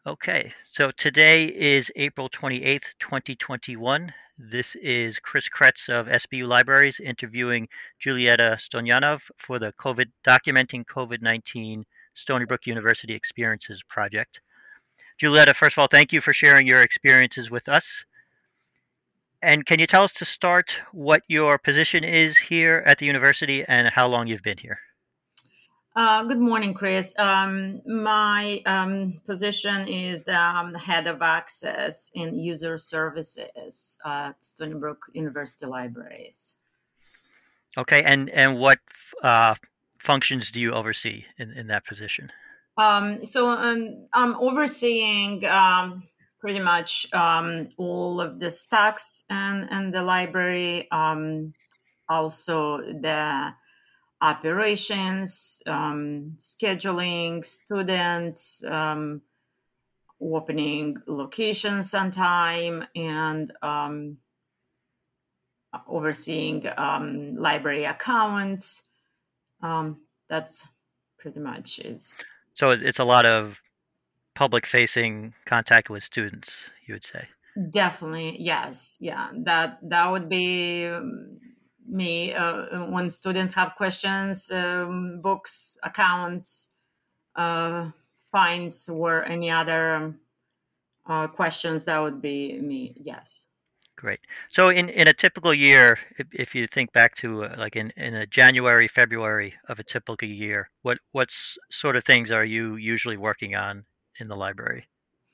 Okay, so today is April 28th, 2021. This is Chris Kretz of SBU Libraries interviewing Julieta Stonyanov for the Documenting COVID-19 Stony Brook University Experiences project. Julieta, first of all, thank you for sharing your experiences with us. And can you tell us to start what your position is here at the university and how long you've been here? Good morning, Chris. My position is the head of access and user services at Stony Brook University Libraries. Okay, and what uh, functions do you oversee in that position? I'm overseeing pretty much all of the stacks and the library, also the operations, scheduling, students. Opening locations on time and overseeing library accounts. That's pretty much is So it's a lot of public facing contact with students, you would say. definitely yes, yeah. That would be me when students have questions, books, accounts, uh, fines, or any other questions. That would be me. Yes. Great. So in a typical year, if you think back to like in a January, February of a typical year, sort of things are you usually working on in the library?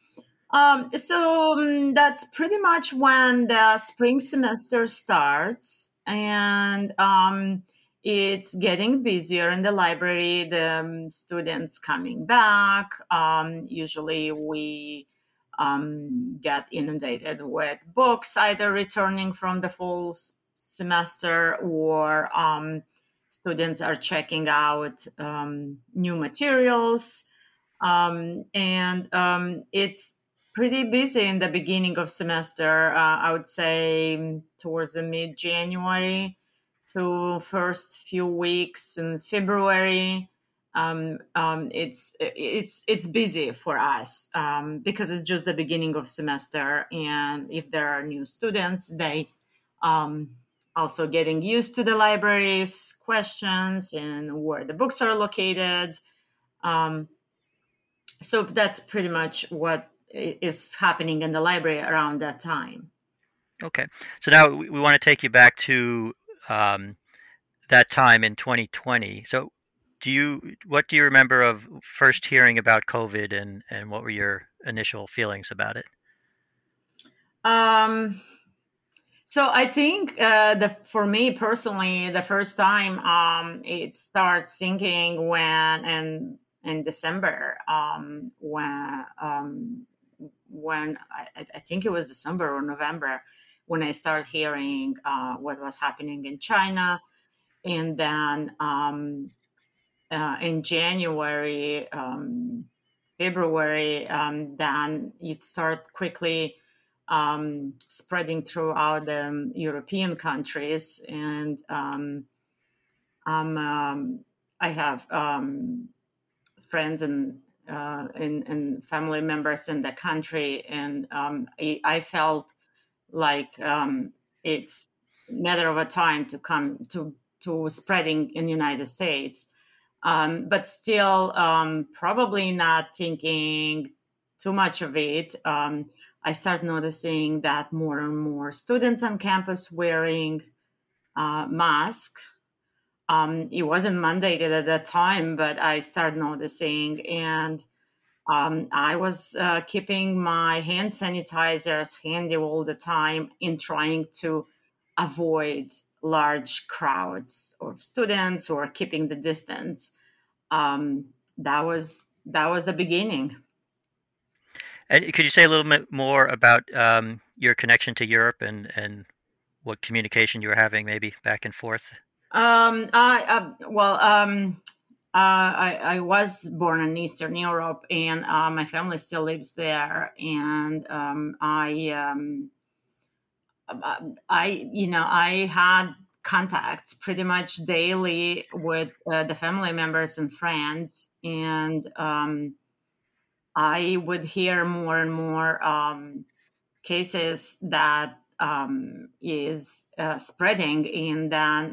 That's pretty much when the spring semester starts, and it's getting busier in the library. The students coming back. Usually, we get inundated with books, either returning from the fall semester or students are checking out new materials and it's pretty busy in the beginning of semester. I would say towards the mid January to first few weeks in February. It's busy for us because it's just the beginning of semester, and if there are new students, they um, also getting used to the library's questions and where the books are located. Um, so that's pretty much what is happening in the library around that time. Okay. So now we want to take you back to um, that time in 2020. So what do you remember of first hearing about COVID and what were your initial feelings about it? Um, so I think the for me personally, the first time it starts sinking when in December when I think it was December or November when I started hearing what was happening in China, and then in January, February, then it started quickly spreading throughout the European countries. And I have friends and family members in the country, and I felt like it's a matter of a time to come to spreading in the United States, but still probably not thinking too much of it. I start noticing that more and more students on campus wearing masks. It wasn't mandated at that time, but I started noticing, and I was keeping my hand sanitizers handy all the time in trying to avoid large crowds of students or keeping the distance. That was the beginning. And could you say a little bit more about your connection to Europe and what communication you were having, maybe back and forth? I was born in Eastern Europe, and my family still lives there. And I had contacts pretty much daily with the family members and friends, and I would hear more and more cases that is spreading. And then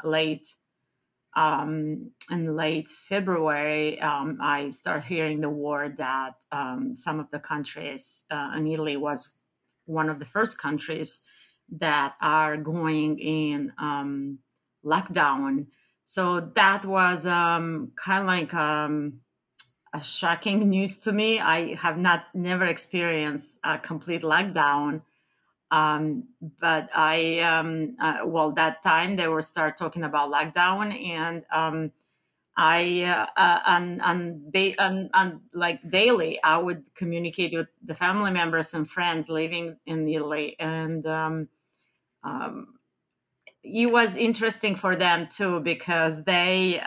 in late February, I start hearing the word that some of the countries, and Italy was one of the first countries that are going in lockdown. So that was kind of like a shocking news to me. I have never experienced a complete lockdown, but well, that time they were start talking about lockdown, and I and like daily, I would communicate with the family members and friends living in Italy, and um, it was interesting for them too, because they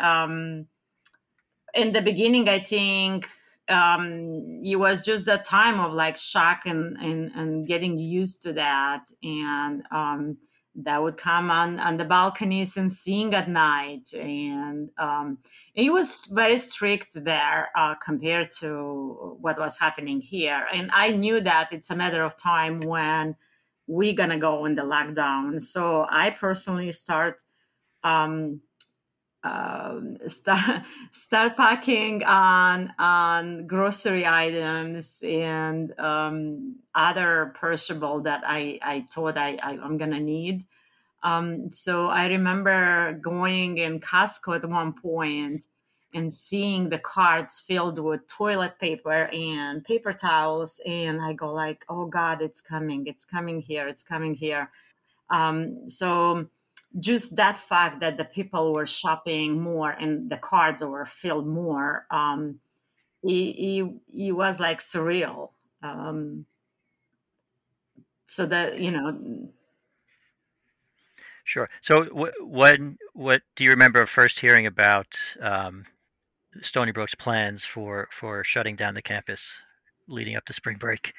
in the beginning, I think it was just a time of like shock and getting used to that. And that would come on the balconies and sing at night. And it was very strict there compared to what was happening here. And I knew that it's a matter of time when we're going to go in the lockdown. So I personally um, start packing on grocery items and other perishable that I thought I'm gonna need. So I remember going in Costco at one point and seeing the carts filled with toilet paper and paper towels, and I go like, "Oh God, it's coming here, it's coming here." So just that fact that the people were shopping more and the cards were filled more, it was like surreal. Um, so that, Sure. So, what do you remember first hearing about Stony Brook's plans for shutting down the campus leading up to spring break?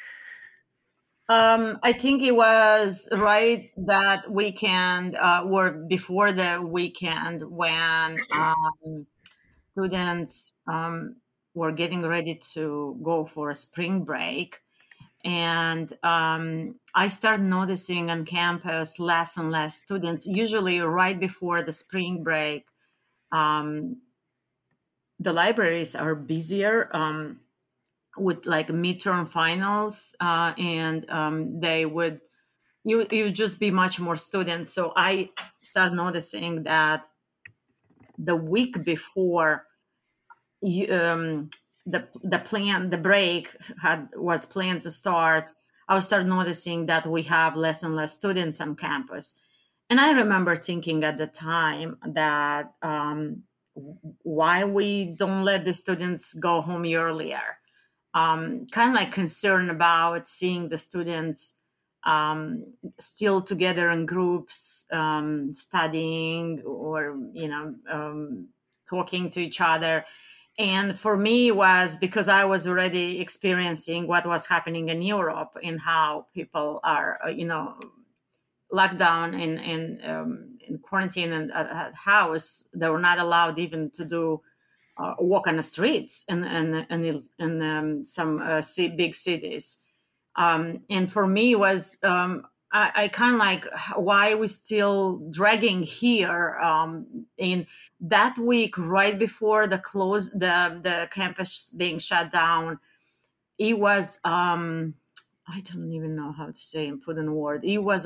I think it was right that weekend, or before the weekend, when students were getting ready to go for a spring break. And I started noticing on campus less and less students, usually right before the spring break. um, the libraries are busier with like midterm finals, and they would you just be much more students. So I started noticing that the week before you, the break was planned to start, I started noticing that we have less and less students on campus. And I remember thinking at the time that why we don't let the students go home earlier. Kind of like concerned about seeing the students um, still together in groups, studying, or talking to each other. And for me, it was because I was already experiencing what was happening in Europe and how people are locked down in quarantine and at house. They were not allowed even to do walk on the streets in some big cities. And for me, was I kind of like, why are we still dragging here? In that week, right before the campus being shut down, it was I don't even know how to say and put in a word. It was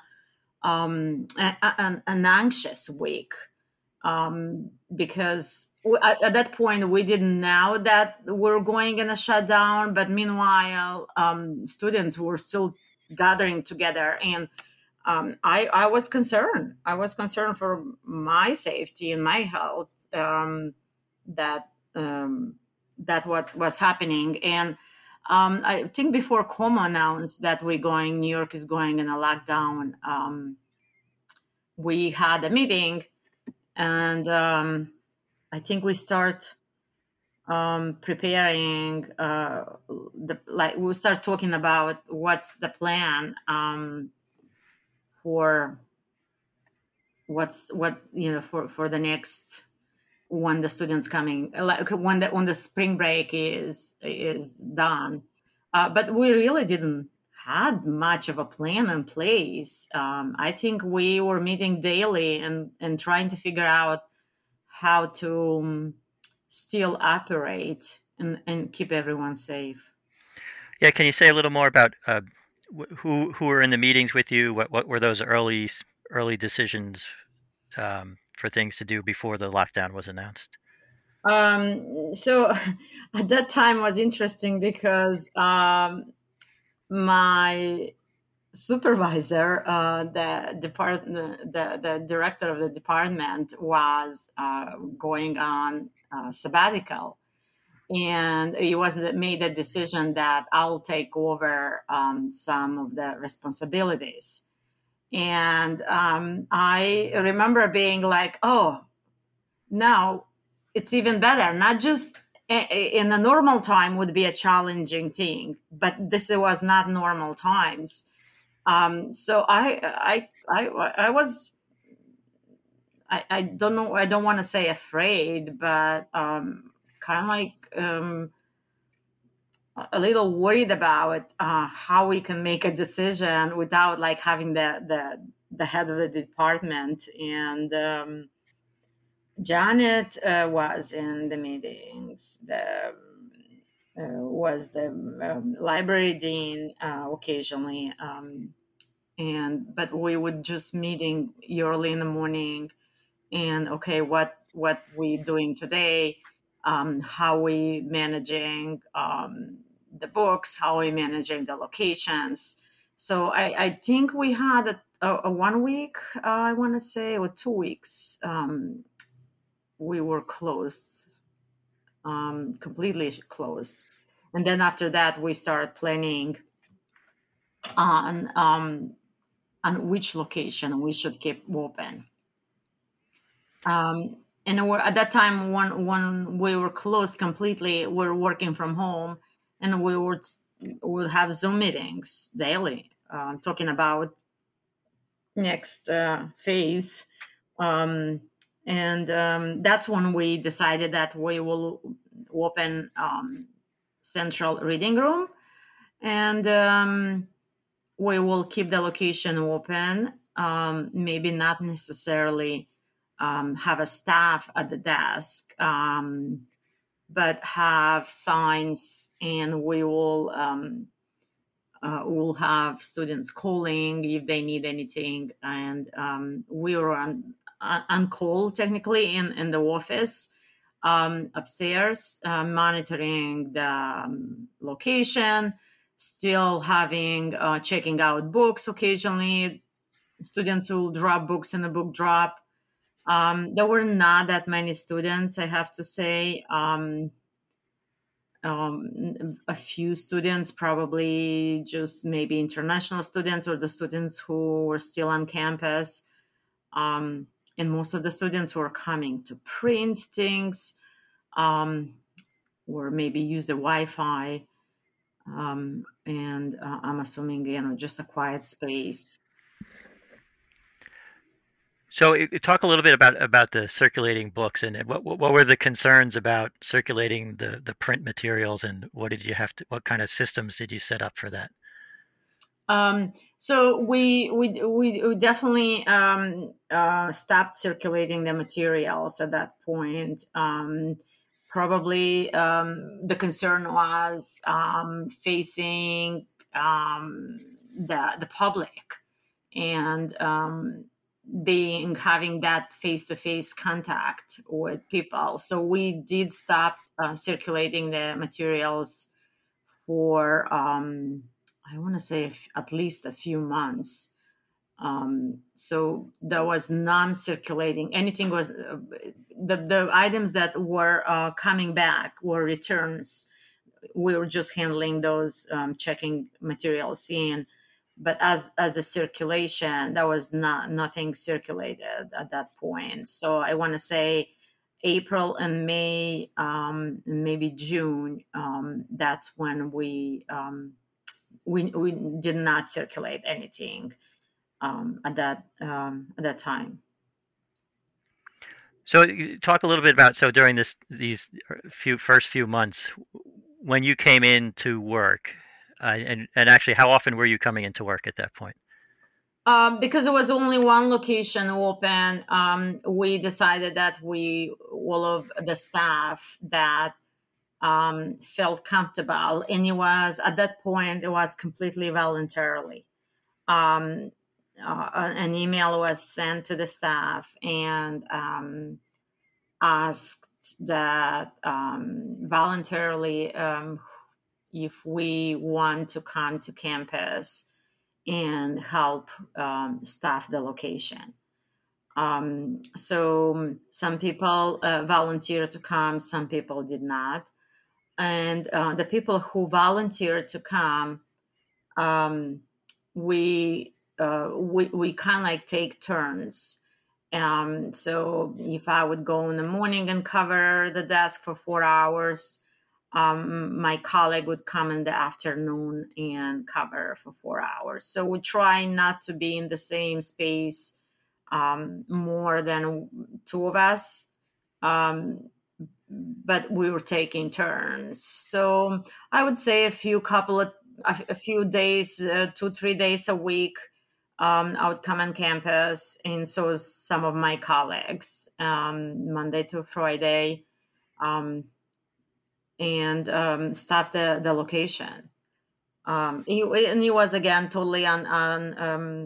an anxious week, because at that point we didn't know that we're going in a shutdown. But meanwhile, students were still gathering together, and I was concerned. I was concerned for my safety and my health. That that what was happening. And I think before Como announced that New York is going in a lockdown, we had a meeting, and I think we start preparing we start talking about what's the plan for what for the next when the students coming, like when the spring break is done. But we really didn't had much of a plan in place. I think we were meeting daily and trying to figure out how to still operate and keep everyone safe. Yeah, can you say a little more about who were in the meetings with you? What were those early decisions for things to do before the lockdown was announced? So at that time was interesting because my supervisor, the director of the department, was going on sabbatical, and he was made a decision that I'll take over some of the responsibilities. And I remember being like, "Oh, now it's even better. Not just in a normal time would be a challenging thing, but this was not normal times." So I was I don't know, I don't want to say afraid, but kind of like a little worried about how we can make a decision without like having the head of the department. And Janet was in the meetings. The was the library dean occasionally, and but we would just meeting early in the morning, and okay, what we doing today, how we managing the books, how we managing the locations. So I think we had a 1 week, I want to say, or 2 weeks, we were closed, completely closed. And then after that, we started planning on which location we should keep open. And at that time, when we were closed completely, we were working from home, and we would have Zoom meetings daily, talking about next phase. Um, and that's when we decided that we will open central reading room, and we will keep the location open. Maybe not necessarily have a staff at the desk, but have signs, and we'll have students calling if they need anything. And we were on call technically in the office upstairs, monitoring the location, still having checking out books occasionally. Students will drop books in the book drop. There were not that many students, I have to say. A few students, probably just maybe international students or the students who were still on campus. Um, and most of the students were coming to print things, um, or maybe use the Wi-Fi. And I'm assuming, just a quiet space. So, talk a little bit about the circulating books, and what were the concerns about circulating the print materials, and what kind of systems did you set up for that? So we definitely stopped circulating the materials at that point. Probably the concern was facing the public, and being having that face to face contact with people. So we did stop circulating the materials for I want to say at least a few months. So there was non-circulating. Anything was the items that were coming back were returns. We were just handling those, checking materials in. But as the circulation, there was nothing circulated at that point. So I want to say April and May, maybe June. That's when we did not circulate anything at that time. So talk a little bit about during these first few months when you came into work, and actually how often were you coming into work at that point? Because there was only one location open, we decided that we all of the staff that felt comfortable, and it was at that point it was completely voluntarily. Um, an email was sent to the staff and asked that voluntarily if we want to come to campus and help staff the location. So some people volunteered to come, some people did not. And the people who volunteered to come, um, we kind of like take turns. So if I would go in the morning and cover the desk for 4 hours, my colleague would come in the afternoon and cover for 4 hours. So we try not to be in the same space more than two of us. Um, but we were taking turns. So I would say a few days, 2 3 days a week, I would come on campus, and so is some of my colleagues, Monday to Friday, um, and staff the location. And he was again totally on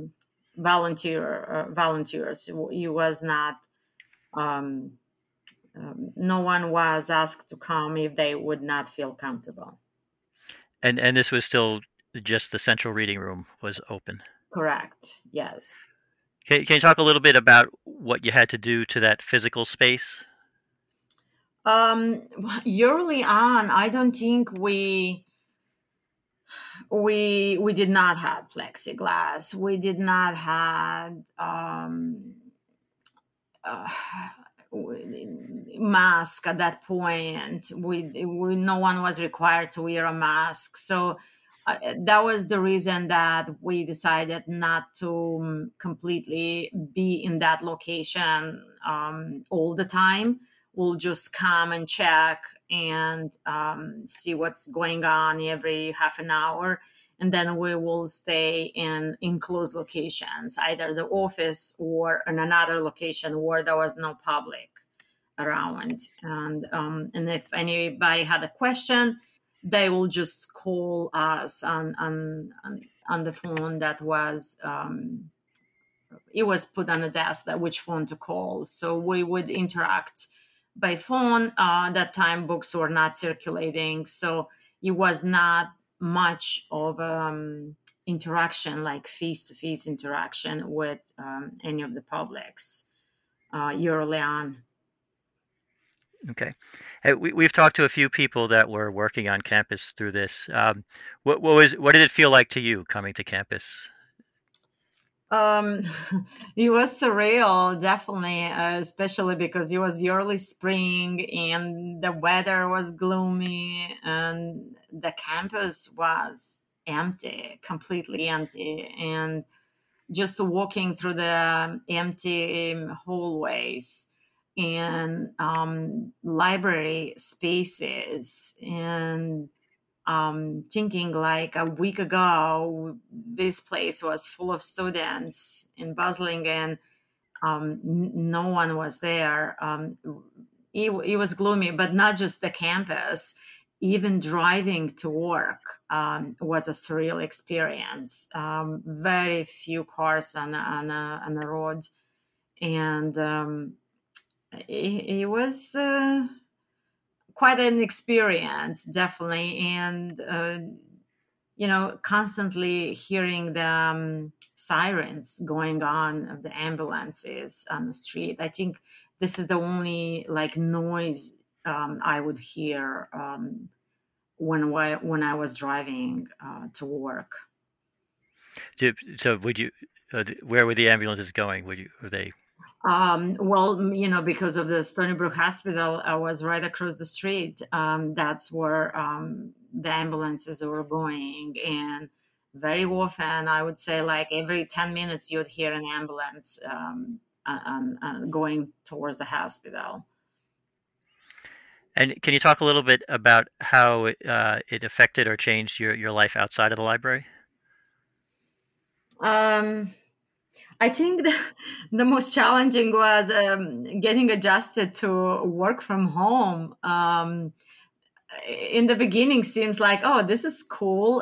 volunteers. He was not. Um, no one was asked to come if they would not feel comfortable. And this was still just the central reading room was open. Correct. Yes. Can you talk a little bit about what you had to do to that physical space? Um, Early on, I don't think we did not have plexiglass. We did not had uh, mask at that point. No one was required to wear a mask, so that was the reason that we decided not to completely be in that location all the time. We'll just come and check and see what's going on every half an hour, and then we will stay in enclosed locations, either the office or in another location where there was no public around. And if anybody had a question, they will just call us on the phone that was it was put on the desk that which phone to call. So we would interact by phone. That time books were not circulating, so it was not much of interaction, like face-to-face interaction with any of the publics early on. Okay. We've talked to a few people that were working on campus through this. What did it feel like to you coming to campus? Um, it was surreal, definitely, especially because it was the early spring and the weather was gloomy and the campus was empty, completely empty. And just walking through the empty hallways and library spaces and thinking like a week ago this place was full of students and bustling and no one was there. It was gloomy, but not just the campus. Even driving to work was a surreal experience. Very few cars on the road, and it was quite an experience, definitely. And constantly hearing the sirens going on of the ambulances on the street. I think this is the only like noise I would hear when I was driving to work. So would you? Where were the ambulances going? Were they? Well, because of the Stony Brook Hospital, I was right across the street. That's where the ambulances were going. And very often, I would say like every 10 minutes, you'd hear an ambulance going towards the hospital. And can you talk a little bit about how it affected or changed your life outside of the library? Um, I think the most challenging was getting adjusted to work from home. In the beginning, seems like, oh, this is cool.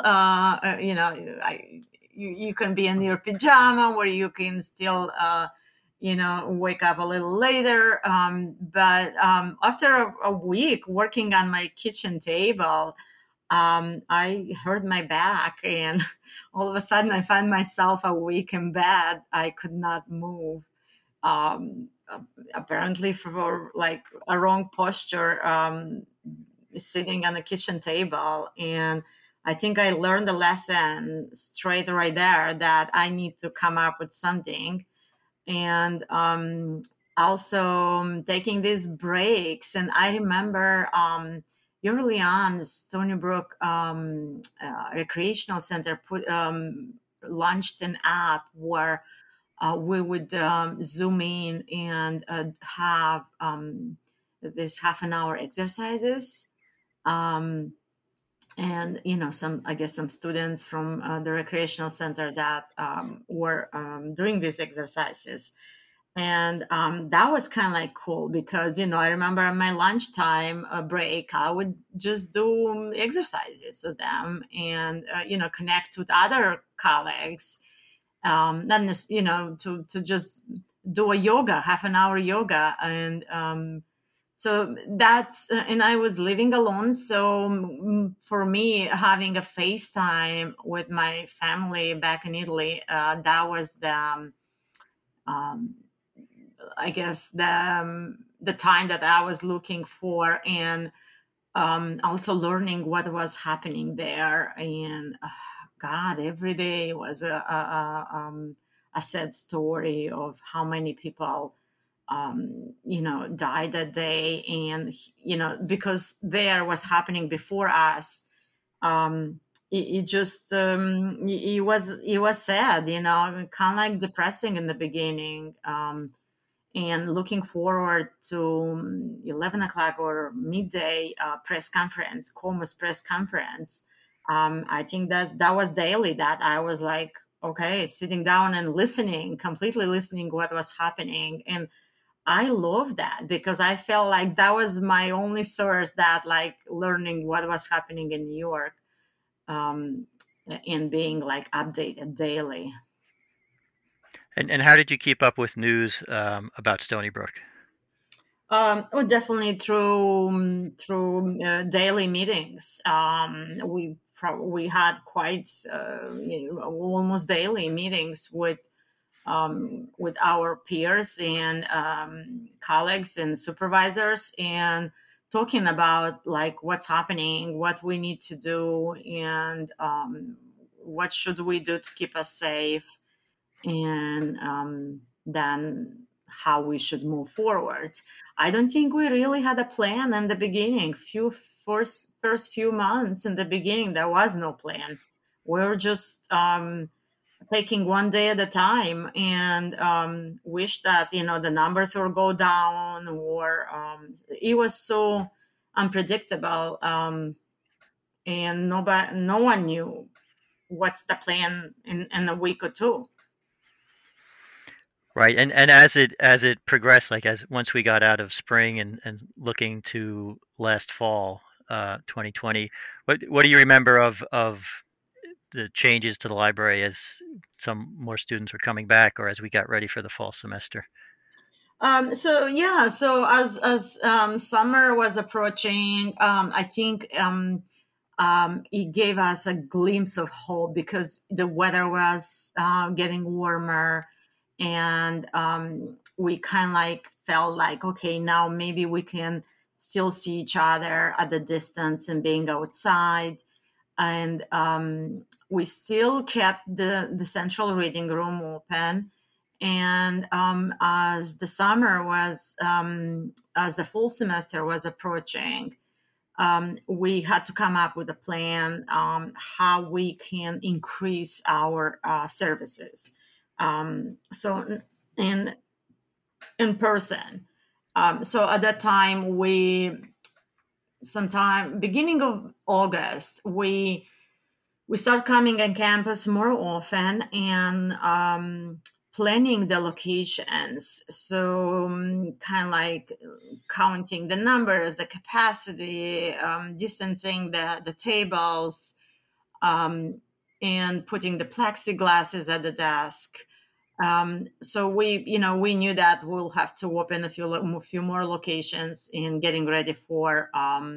You can be in your pajama, where you can still, wake up a little later. But after a week working on my kitchen table, I hurt my back, and all of a sudden I found myself awake in bed. I could not move. Um, Apparently, for like a wrong posture, sitting on the kitchen table. And I think I learned the lesson straight right there that I need to come up with something. And also taking these breaks. And I remember early on, the Stony Brook Recreational Center launched an app where we would zoom in and have this half an hour exercises. Um, and some, I guess, some students from the recreational center that were doing these exercises. And that was kind of like cool because I remember on my lunchtime break I would just do exercises with them and connect with other colleagues, not to just do a yoga, half an hour yoga. And so that's and I was living alone, so for me, having a FaceTime with my family back in Italy, that was um, I guess the time that I was looking for. And also learning what was happening there. And God, every day was a sad story of how many people died that day. And because there was happening before us, it just it was sad, kind of like depressing in the beginning. And looking forward to 11 o'clock or midday press conference, Comus press conference. I think that was daily, that I was like, okay, sitting down and listening, completely listening what was happening. And I love that because I felt like that was my only source, that like learning what was happening in New York, um, and being like updated daily. And how did you keep up with news about Stony Brook? Well, definitely through daily meetings. We had quite almost daily meetings with our peers and colleagues and supervisors, and talking about like what's happening, what we need to do, and what should we do to keep us safe, and then how we should move forward. I don't think we really had a plan in the beginning. First few months in the beginning, there was no plan. We were just taking one day at a time, and wish that the numbers will go down, or it was so unpredictable, and no one knew what's the plan in a week or two. Right, and as it progressed, like as once we got out of spring and looking to last fall, 2020, what do you remember of the changes to the library as some more students were coming back, or as we got ready for the fall semester? So yeah, so as summer was approaching, I think it gave us a glimpse of hope because the weather was getting warmer, and we kind of like felt like, okay, now maybe we can still see each other at the distance and being outside. And we still kept the central reading room open. And as the summer was as the fall semester was approaching, we had to come up with a plan, how we can increase our services. So and in person. So at that time, sometime beginning of August, we start coming on campus more often and planning the locations. So kind of like counting the numbers, the capacity, distancing the tables, um, and putting the plexiglasses at the desk. So we knew that we'll have to open a few more locations and getting ready for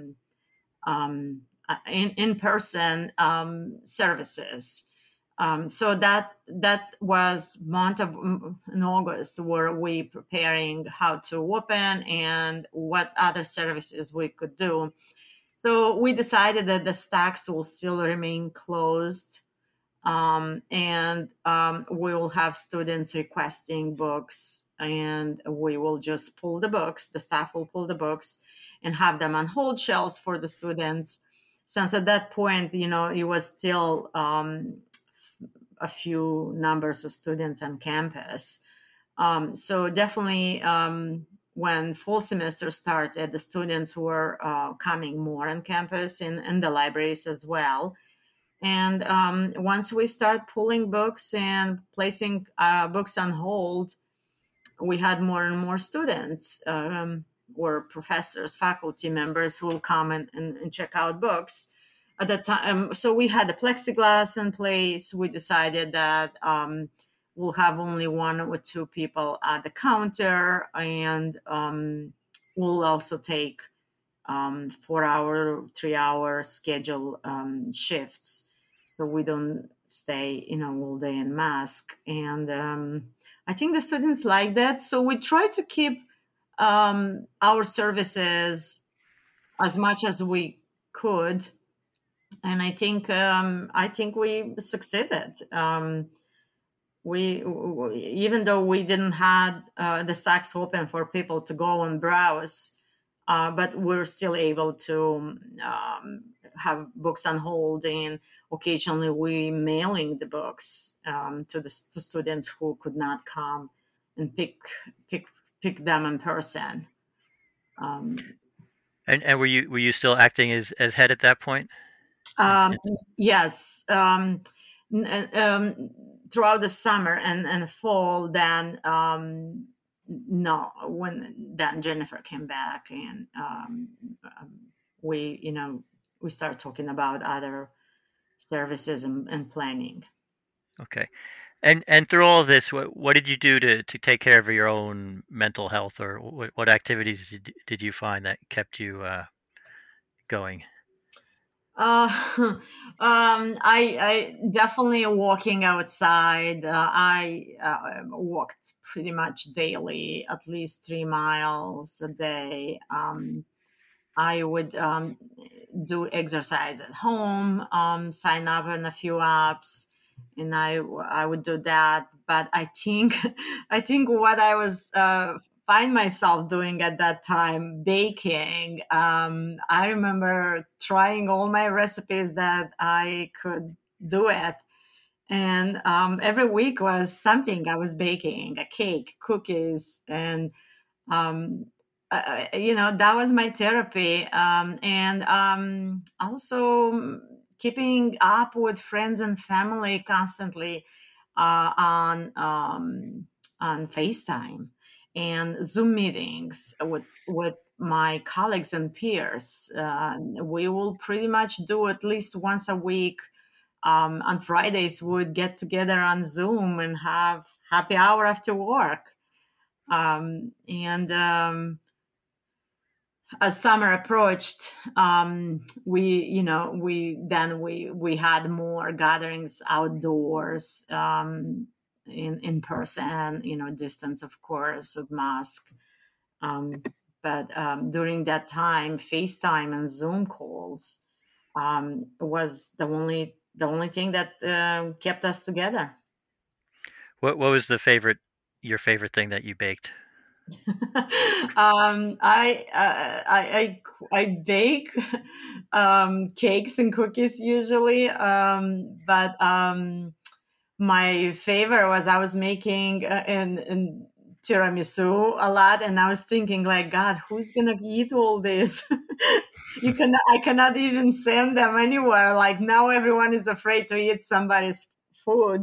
in person services. So that was month of in August where we preparing how to open and what other services we could do. So we decided that the stacks will still remain closed, and we will have students requesting books, and we will just pull the books. The staff will pull the books and have them on hold shelves for the students. Since at that point, it was still a few numbers of students on campus. So definitely, when fall semester started, the students were coming more on campus in the libraries as well. And once we start pulling books and placing books on hold, we had more and more students or professors, faculty members who will come and check out books. At the time, so we had the plexiglass in place. We decided that we'll have only one or two people at the counter, and we'll also take 4 hour, 3 hour schedule shifts, so we don't stay, all day in mask. And I think the students like that. So we try to keep our services as much as we could, and I think we succeeded. Even though we didn't have the stacks open for people to go and browse, but we're still able to have books on hold, and occasionally we mailing the books to students who could not come and pick pick them in person. Um, And were you still acting as head at that point? And, um, and yes, throughout the summer and fall, then no, when then Jennifer came back, and we you know we started talking about other services and planning. okay. And through all of this, what did you do to take care of your own mental health, or what activities did you find that kept you going? I definitely walking outside. I walked pretty much daily, at least 3 miles a day. I would do exercise at home, sign up on a few apps, and I would do that. But I think I think what I was find myself doing at that time, baking. I remember trying all my recipes that I could do it, and every week was something I was baking: a cake, cookies, and um, that was my therapy. And also keeping up with friends and family constantly uh, on um, on FaceTime and Zoom meetings with my colleagues and peers. We will pretty much do at least once a week. On Fridays, we would get together on Zoom and have happy hour after work. And As summer approached, we had more gatherings outdoors, in person, distance, of course, with mask. Um, but During that time, FaceTime and Zoom calls was the only thing that kept us together. What was your favorite thing that you baked? I bake cakes and cookies usually, but my favorite was I was making in tiramisu a lot, and I was thinking, like, God, who's gonna eat all this? I cannot even send them anywhere. Like, now everyone is afraid to eat somebody's food.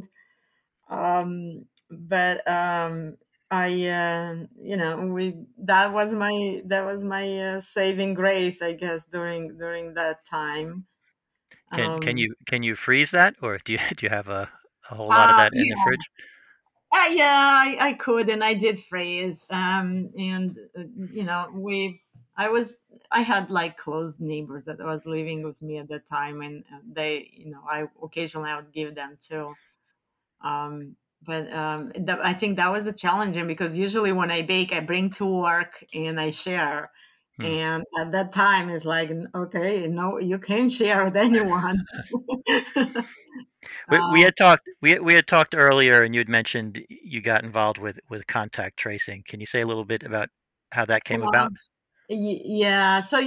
But I we that was my saving grace, I guess, during that time. Can um you freeze that, or do you have a whole lot of that in the yeah. fridge? Yeah, I could, and I did freeze. And I was, I had like close neighbors that was living with me at the time, and they, I occasionally I would give them too. Um, but I think that was the challenging, because usually when I bake, I bring to work and I share. Hmm. And at that time, it's like, okay, no, you can't share with anyone. We um, had talked we had talked earlier, and you had mentioned you got involved with contact tracing. Can you say a little bit about how that came about? yeah. So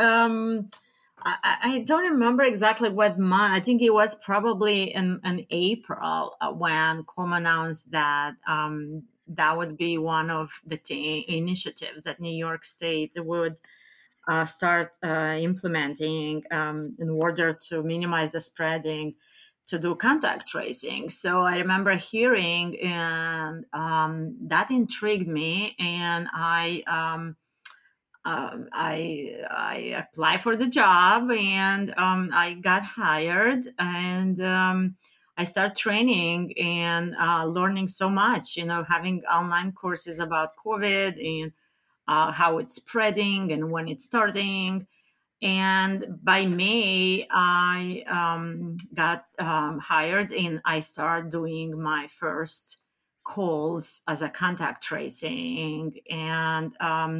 I don't remember exactly what month. I think it was probably in April, when Com announced that that would be one of the initiatives that New York State would start implementing, in order to minimize the spreading, to do contact tracing. So I remember hearing, and that intrigued me, and I applied for the job, and I got hired, and I started training and learning so much. Having online courses about COVID, and how it's spreading and when it's starting. And by May, I got hired, and I started doing my first calls as a contact tracing. And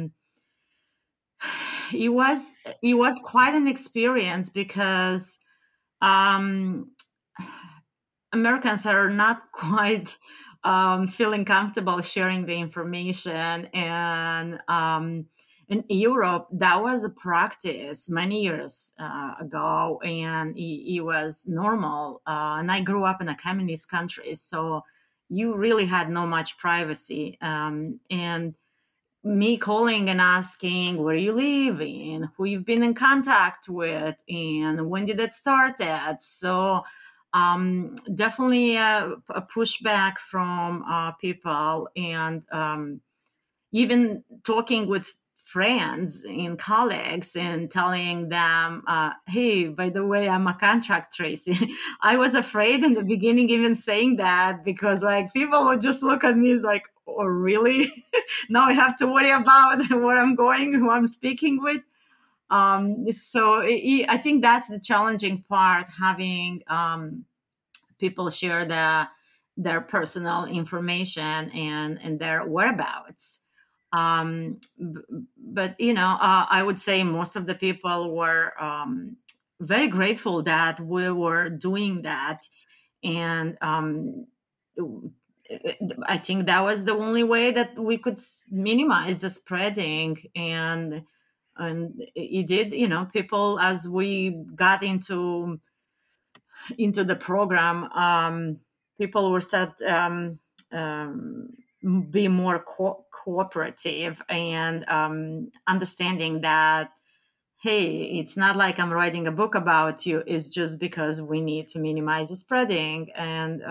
it was quite an experience, because um, Americans are not quite feeling comfortable sharing the information. And in Europe, that was a practice many years ago, and it was normal. And I grew up in a communist country, so you really had no much privacy. And me calling and asking where you live and who you've been in contact with and when did it start at. So definitely a pushback from people, and even talking with friends and colleagues and telling them, hey, by the way, I'm a contract tracer. I was afraid in the beginning even saying that, because like people would just look at me as like, oh really? Now I have to worry about where I'm going, who I'm speaking with. So I think that's the challenging part, having people share their personal information and their whereabouts. But I would say most of the people were very grateful that we were doing that. And I think that was the only way that we could minimize the spreading. And it did, people, as we got into the program, people will start um, be more cooperative, and understanding that, hey, it's not like I'm writing a book about you. It's just because we need to minimize the spreading. And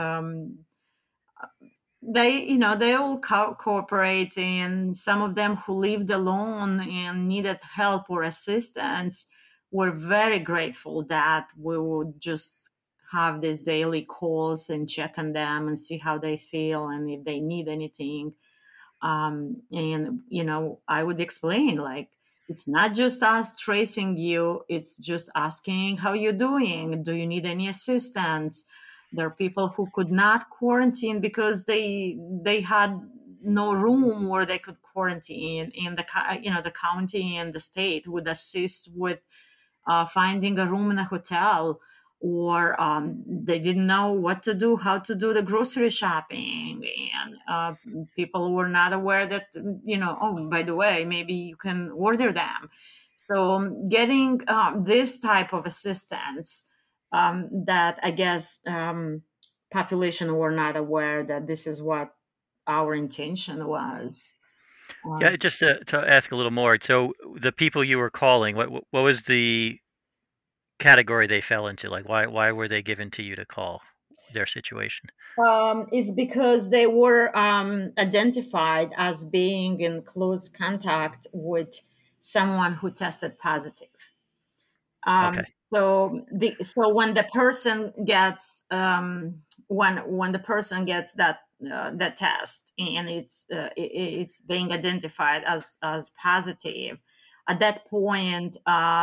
they all cooperate, and some of them who lived alone and needed help or assistance were very grateful that we would just have these daily calls and check on them and see how they feel and if they need anything. And I would explain, like, it's not just us tracing you, it's just asking how you're doing, do you need any assistance. There are people who could not quarantine because they had no room where they could quarantine, and the county and the state would assist with finding a room in a hotel, or they didn't know what to do, how to do the grocery shopping, and people were not aware that, oh, by the way, maybe you can order them. So getting this type of assistance, that I guess population were not aware that this is what our intention was. Yeah, just to ask a little more. So the people you were calling, what was the category they fell into? Like, why were they given to you to call their situation? Is because they were identified as being in close contact with someone who tested positive. Um, Okay, so when the person gets when the person gets that test and it's being identified as positive, at that point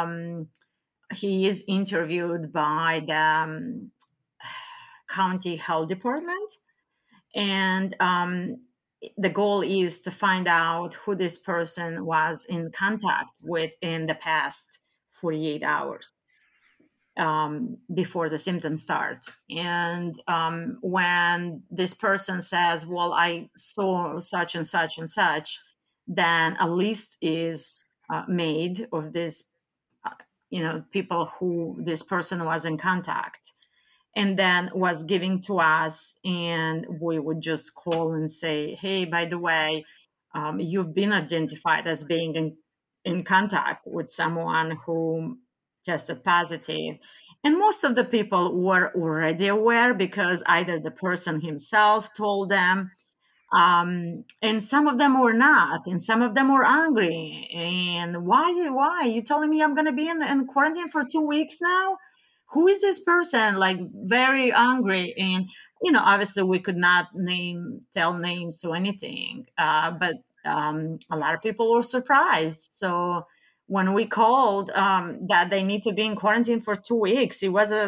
he is interviewed by the county health department, and the goal is to find out who this person was in contact with in the past 48 hours before the symptoms start. And when this person says, well, I saw such and such and such, then a list is made of this, people who this person was in contact, and then was given to us, and we would just call and say, hey, by the way, you've been identified as being in contact with someone who tested positive. And most of the people were already aware because either the person himself told them, and some of them were not, and some of them were angry. And why you telling me I'm going to be in quarantine for 2 weeks now? Who is this person? Like, very angry. And obviously we could not tell names or anything, but a lot of people were surprised. So when we called that they need to be in quarantine for 2 weeks, it was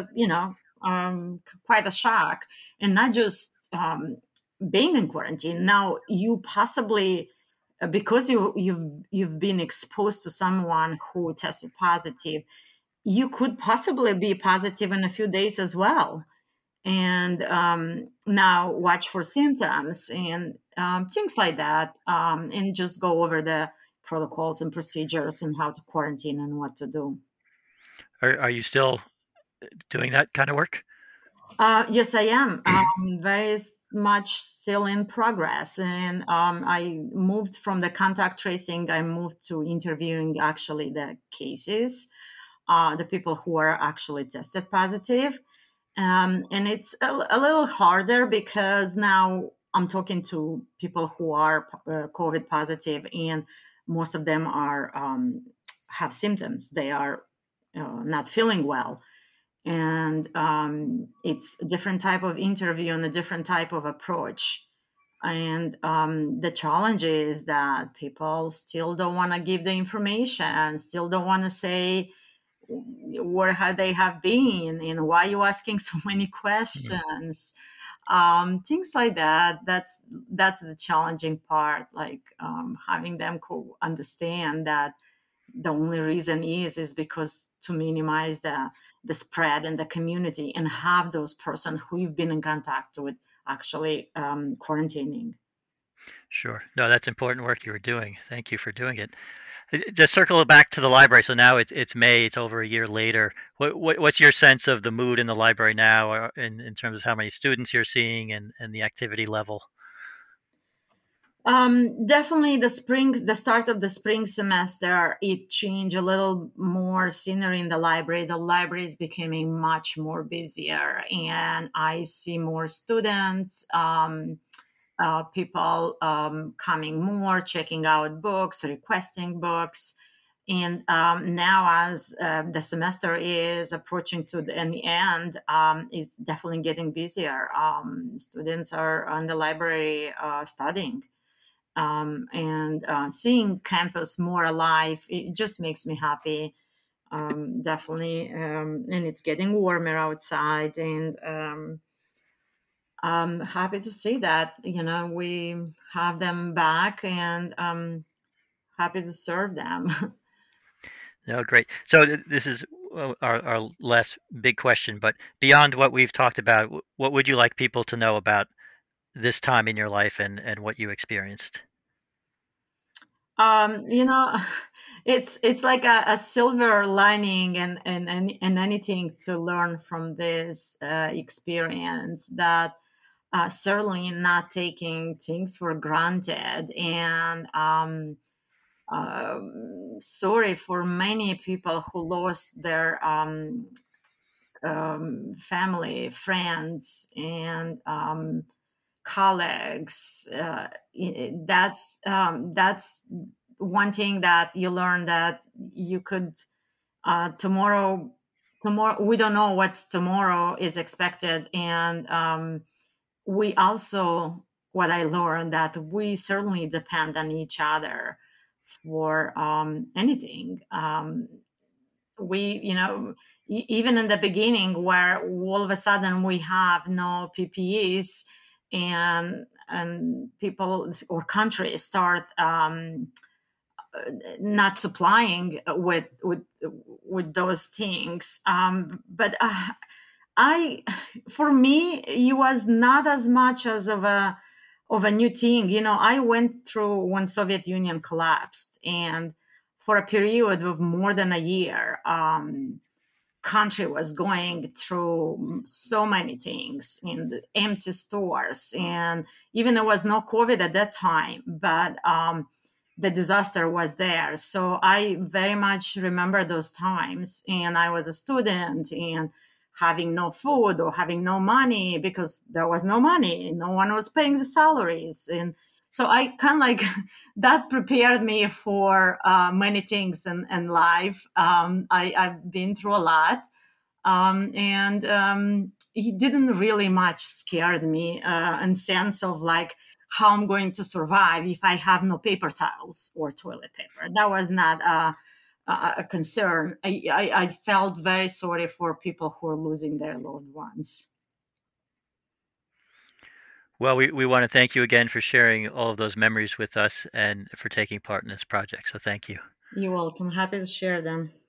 quite a shock. And not just being in quarantine. Now you possibly, because you've been exposed to someone who tested positive, you could possibly be positive in a few days as well. And now watch for symptoms and things like that, and just go over the protocols and procedures and how to quarantine and what to do. are you still doing that kind of work? Yes, I am. Very much still in progress. And I moved from the contact tracing, I moved to interviewing actually the cases, the people who are actually tested positive. And it's a little harder because now I'm talking to people who are COVID positive, and most of them are have symptoms. They are not feeling well, and it's a different type of interview and a different type of approach. And the challenge is that people still don't want to give the information, still don't want to say where they have been and why you asking so many Mm. questions, things like that. That's the challenging part, like having them understand that the only reason is because to minimize the spread in the community and have those persons who you've been in contact with actually quarantining. Sure. No, that's important work you were doing. Thank you for doing it. Just circle it back to the library. So now it's May. It's over a year later. What's your sense of the mood in the library now, in terms of how many students you're seeing and the activity level? Definitely the start of the spring semester, it changed a little more scenery in the library. The library is becoming much more busier, and I see more students, people coming more, checking out books, requesting books. And now, as the semester is approaching to the end, it's definitely getting busier. Students are on the library studying, and seeing campus more alive. It just makes me happy. Definitely, and it's getting warmer outside, and I'm happy to see that we have them back, and happy to serve them. No, great. So this is our last big question, but beyond what we've talked about, what would you like people to know about this time in your life and what you experienced? You know, it's like a silver lining, and anything to learn from this experience, that certainly not taking things for granted. And sorry for many people who lost their family, friends, and colleagues. That's one thing that you learn, that you could tomorrow we don't know what's tomorrow is expected. And we also, what I learned, that we certainly depend on each other for anything. We, even in the beginning, where all of a sudden we have no PPEs, and people or countries start not supplying with those things. But I, for me, it was not as much as of a new thing. I went through when Soviet Union collapsed, and for a period of more than a year, country was going through so many things in the empty stores, and even there was no COVID at that time, but the disaster was there. So I very much remember those times, and I was a student, and having no food or having no money, because there was no money, no one was paying the salaries. And so I kind of like that prepared me for many things in life. I've been through a lot, and it didn't really much scared me in sense of like how I'm going to survive if I have no paper towels or toilet paper. That was not a concern. I felt very sorry for people who are losing their loved ones. Well, we want to thank you again for sharing all of those memories with us and for taking part in this project. So thank you. You're welcome. Happy to share them.